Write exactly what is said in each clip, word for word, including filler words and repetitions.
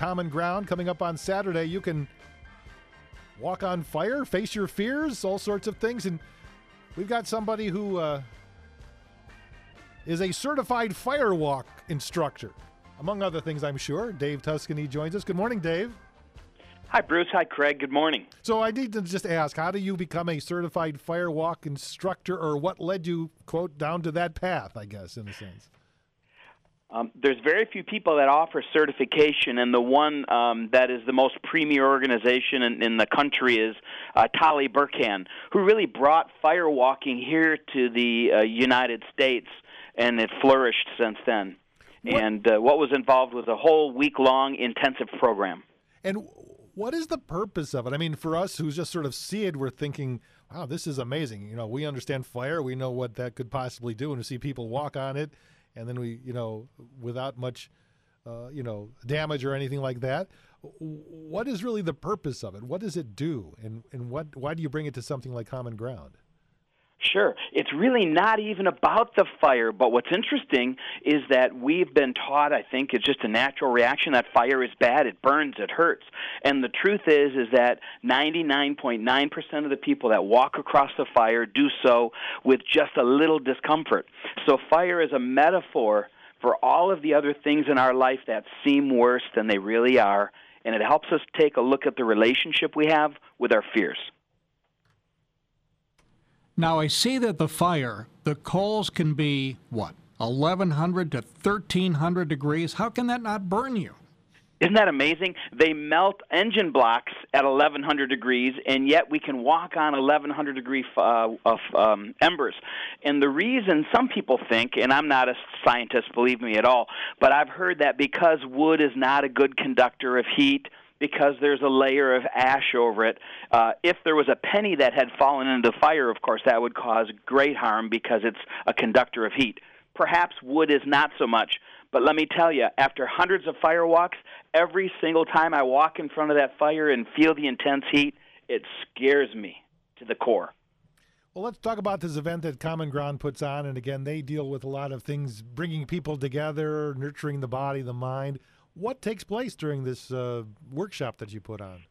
Common Ground coming up on Saturday. You can walk on fire, face your fears, all sorts of things. And we've got somebody who uh, is a certified firewalk instructor, among other things, I'm sure. Dave Tuscany joins us. Good morning, Dave. Hi, Bruce. Hi, Craig. Good morning. So I need to just ask, how do you become a certified firewalk instructor, or what led you, quote, down to that path, I guess, in a sense? Um, there's very few people that offer certification, and the one um, that is the most premier organization in, in the country is uh, Tali Burkhan, who really brought firewalking here to the uh, United States, and it flourished since then. What? And uh, what was involved was a whole week-long intensive program. And what is the purpose of it? I mean, for us who just sort of see it, we're thinking, wow, this is amazing. You know, we understand fire. We know what that could possibly do. And to see people walk on it, and then we, you know, without much, uh, you know, damage or anything like that. What is really the purpose of it? What does it do? And, and what, why do you bring it to something like Common Ground? Sure. It's really not even about the fire, but what's interesting is that we've been taught, I think, it's just a natural reaction that fire is bad, it burns, it hurts. And the truth is is that ninety-nine point nine percent of the people that walk across the fire do so with just a little discomfort. So fire is a metaphor for all of the other things in our life that seem worse than they really are, and it helps us take a look at the relationship we have with our fears. Now, I see that the fire, the coals can be, what, eleven hundred to thirteen hundred degrees? How can that not burn you? Isn't that amazing? They melt engine blocks at eleven hundred degrees, and yet we can walk on eleven hundred degree uh, of um, embers. And the reason some people think, and I'm not a scientist, believe me at all, but I've heard that because wood is not a good conductor of heat, because there's a layer of ash over it. Uh, if there was a penny that had fallen into the fire, of course, that would cause great harm because it's a conductor of heat. Perhaps wood is not so much. But let me tell you, after hundreds of firewalks, every single time I walk in front of that fire and feel the intense heat, it scares me to the core. Well, let's talk about this event that Common Ground puts on. And again, they deal with a lot of things, bringing people together, nurturing the body, the mind. What takes place during this uh, workshop that you put on?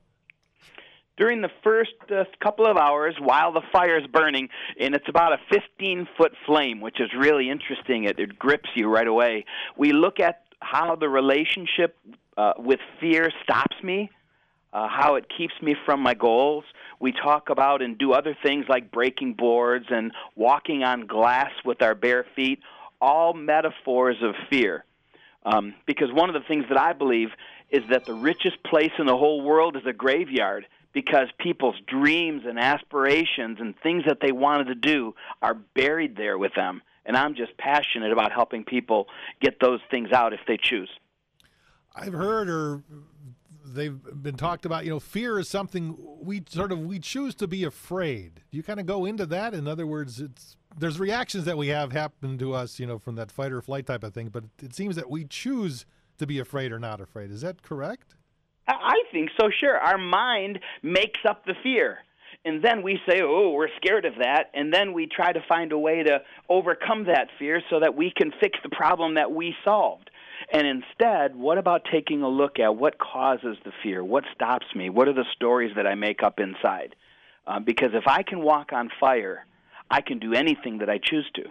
During the first uh, couple of hours, while the fire is burning, and it's about a fifteen-foot flame, which is really interesting. It, it grips you right away. We look at how the relationship uh, with fear stops me, uh, how it keeps me from my goals. We talk about and do other things like breaking boards and walking on glass with our bare feet, all metaphors of fear. Um, because one of the things that I believe is that the richest place in the whole world is a graveyard, because people's dreams and aspirations and things that they wanted to do are buried there with them. And I'm just passionate about helping people get those things out if they choose. I've heard, or they've been talked about, you know, fear is something we sort of, we choose to be afraid. Do you kind of go into that? In other words, it's there's reactions that we have happen to us, you know, from that fight or flight type of thing, but it seems that we choose to be afraid or not afraid. Is that correct? I think so, sure. Our mind makes up the fear. And then we say, oh, we're scared of that. And then we try to find a way to overcome that fear so that we can fix the problem that we solved. And instead, what about taking a look at what causes the fear? What stops me? What are the stories that I make up inside? Uh, because if I can walk on fire, I can do anything that I choose to.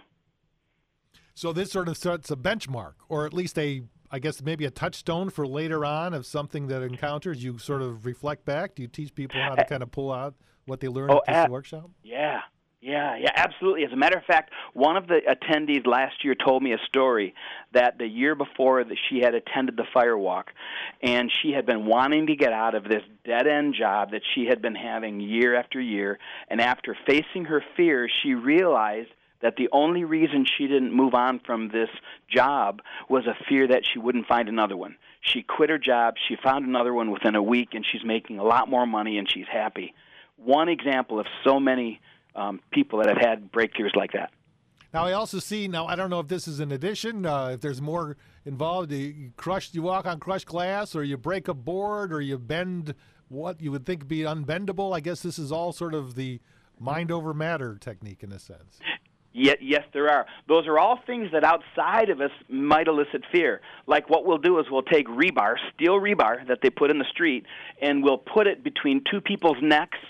So this sort of sets a benchmark, or at least a, I guess maybe a touchstone for later on of something that encounters. You sort of reflect back. Do you teach people how to kind of pull out what they learned oh, at this ab- workshop? Yeah, yeah, yeah, absolutely. As a matter of fact, one of the attendees last year told me a story that the year before that she had attended the firewalk, and she had been wanting to get out of this dead-end job that she had been having year after year, and after facing her fears, she realized that the only reason she didn't move on from this job was a fear that she wouldn't find another one. She quit her job, she found another one within a week, and she's making a lot more money, and she's happy. One example of so many um, people that have had breakthroughs like that. Now, I also see, now, I don't know if this is an addition, uh, if there's more involved. You crush, you walk on crushed glass, or you break a board, or you bend what you would think be unbendable. I guess this is all sort of the mind over matter technique in a sense. Yet, yes, there are. Those are all things that outside of us might elicit fear. Like what we'll do is we'll take rebar, steel rebar that they put in the street, and we'll put it between two people's necks,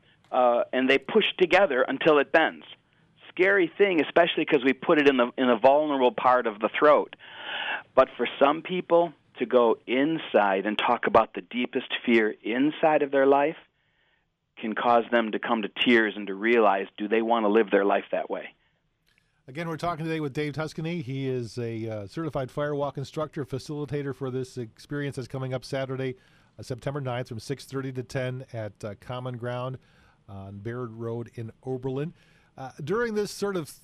uh, and they push together until it bends. Scary thing, especially because we put it in the in a vulnerable part of the throat. But for some people to go inside and talk about the deepest fear inside of their life can cause them to come to tears and to realize, do they want to live their life that way? Again, we're talking today with Dave Tuscany. He is a uh, certified firewalk instructor, facilitator for this experience that's coming up Saturday, uh, September ninth from six thirty to ten at uh, Common Ground on Baird Road in Oberlin. Uh, during this sort of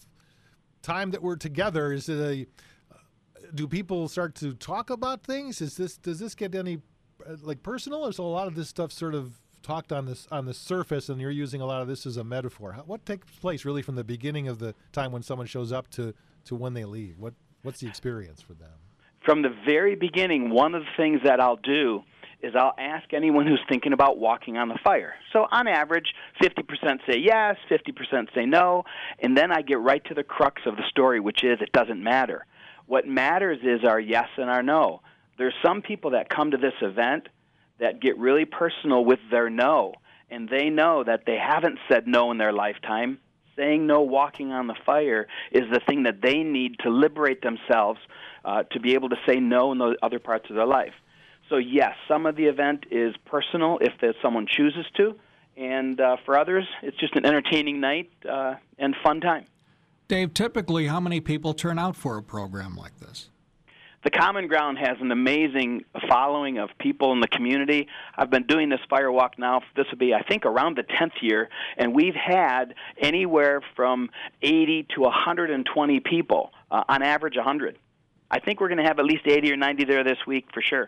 time that we're together, is it a, uh, do people start to talk about things? Is this Does this get any uh, like personal, or is a lot of this stuff sort of talked on this on the surface, and you're using a lot of this as a metaphor? How, what takes place really from the beginning of the time when someone shows up to, to when they leave? What what's the experience for them? From the very beginning, one of the things that I'll do is I'll ask anyone who's thinking about walking on the fire. So on average, fifty percent say yes, fifty percent say no, and then I get right to the crux of the story, which is it doesn't matter. What matters is our yes and our no. There's some people that come to this event that get really personal with their no, and they know that they haven't said no in their lifetime. Saying no walking on the fire is the thing that they need to liberate themselves uh, to be able to say no in those other parts of their life. So yes, some of the event is personal if there's someone chooses to, and uh, for others, it's just an entertaining night uh, and fun time. Dave, typically how many people turn out for a program like this? The Common Ground has an amazing following of people in the community. I've been doing this firewalk now, this will be, I think, around the tenth year, and we've had anywhere from eighty to one hundred twenty people, uh, on average one hundred. I think we're going to have at least eighty or ninety there this week for sure.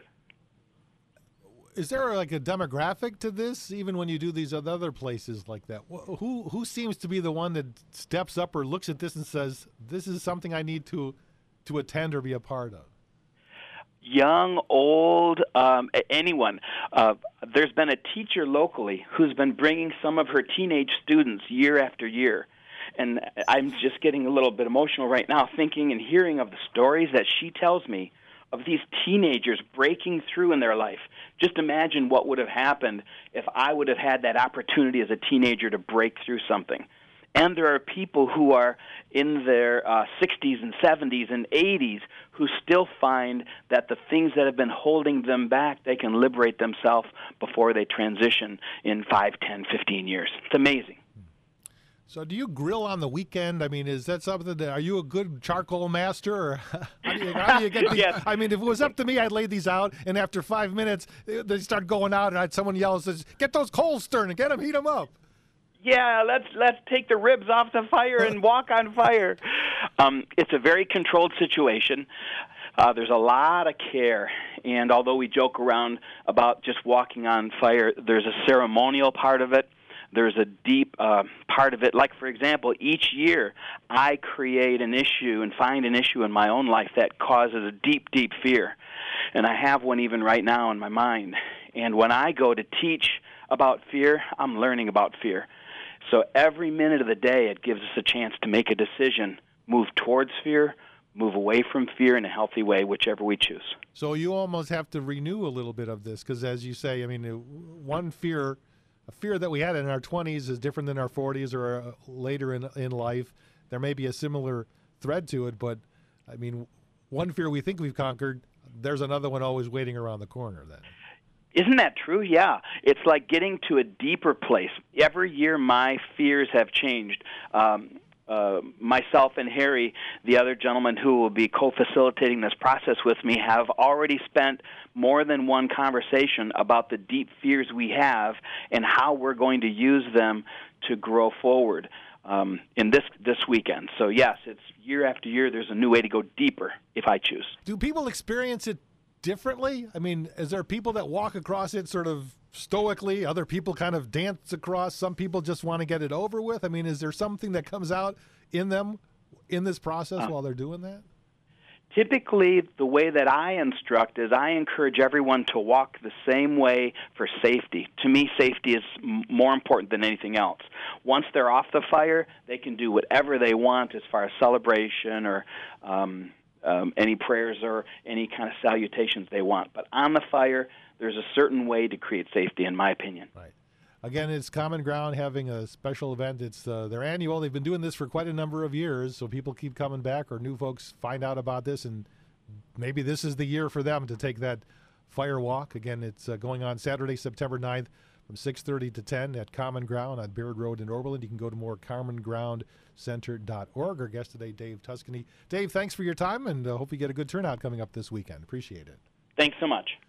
Is there like a demographic to this, even when you do these other places like that? Who, who seems to be the one that steps up or looks at this and says, this is something I need to, to attend or be a part of? Young, old, um, anyone. Uh, there's been a teacher locally who's been bringing some of her teenage students year after year. And I'm just getting a little bit emotional right now thinking and hearing of the stories that she tells me of these teenagers breaking through in their life. Just imagine what would have happened if I would have had that opportunity as a teenager to break through something. And there are people who are in their uh, sixties and seventies and eighties who still find that the things that have been holding them back, they can liberate themselves before they transition in five, ten, fifteen years. It's amazing. So do you grill on the weekend? I mean, is that something that, are you a good charcoal master? Or how, do you, how do you get these? Yes. I mean, if it was up to me, I'd lay these out, and after five minutes, they start going out, and I'd, someone yells, says, get those coals stirring, get them, heat them up. Yeah, let's let's take the ribs off the fire and walk on fire. Um, it's a very controlled situation. Uh, there's a lot of care, and although we joke around about just walking on fire, there's a ceremonial part of it. There's a deep uh, part of it. Like, for example, each year I create an issue and find an issue in my own life that causes a deep, deep fear. And I have one even right now in my mind. And when I go to teach about fear, I'm learning about fear. So every minute of the day, it gives us a chance to make a decision, move towards fear, move away from fear in a healthy way, whichever we choose. So you almost have to renew a little bit of this because, as you say, I mean, one fear, a fear that we had in our twenties is different than our forties or uh, later in, in life. There may be a similar thread to it, but, I mean, one fear we think we've conquered, there's another one always waiting around the corner then. Isn't that true? Yeah. It's like getting to a deeper place. Every year my fears have changed. Um, uh, myself and Harry, the other gentleman who will be co-facilitating this process with me, have already spent more than one conversation about the deep fears we have and how we're going to use them to grow forward um, in this, this weekend. So, yes, it's year after year there's a new way to go deeper if I choose. Do people experience it differently? I mean, is there people that walk across it sort of stoically? Other people kind of dance across? Some people just want to get it over with? I mean, is there something that comes out in them in this process uh, while they're doing that? Typically, the way that I instruct is I encourage everyone to walk the same way for safety. To me, safety is m- more important than anything else. Once they're off the fire, they can do whatever they want as far as celebration or um, um, any prayers or any kind of salutations they want. But on the fire, there's a certain way to create safety, in my opinion. Right. Again, it's Common Ground having a special event. It's uh, their annual. They've been doing this for quite a number of years, so people keep coming back or new folks find out about this, and maybe this is the year for them to take that fire walk. Again, it's uh, going on Saturday, September ninth from six thirty to ten at Common Ground on Baird Road in Oberlin. You can go to more common ground center dot org. Our guest today, Dave Tuscany. Dave, thanks for your time, and uh, hope you get a good turnout coming up this weekend. Appreciate it. Thanks so much.